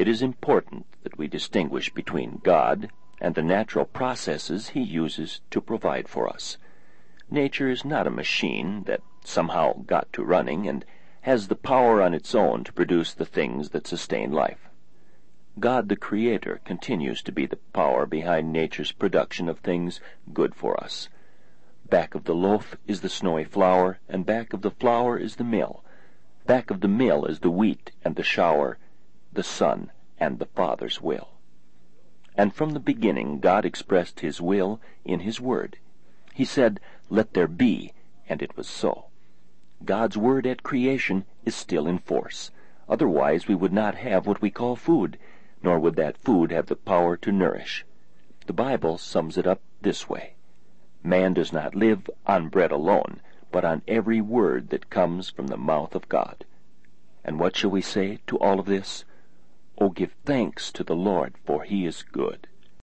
It is important that we distinguish between God and the natural processes He uses to provide for us. Nature is not a machine that somehow got to running and has the power on its own to produce the things that sustain life. God the Creator continues to be the power behind nature's production of things good for us. Back of the loaf is the snowy flour, and back of the flour is the mill. Back of the mill is the wheat and the shower, the sun and the Father's will. And from the beginning God expressed His will in His Word. He said, "Let there be," and it was so. God's Word at creation is still in force. Otherwise we would not have what we call food, nor would that food have the power to nourish. The Bible sums it up this way: Man does not live on bread alone, but on every word that comes from the mouth of God. And what shall we say to all of this? Oh, give thanks to the Lord, for He is good.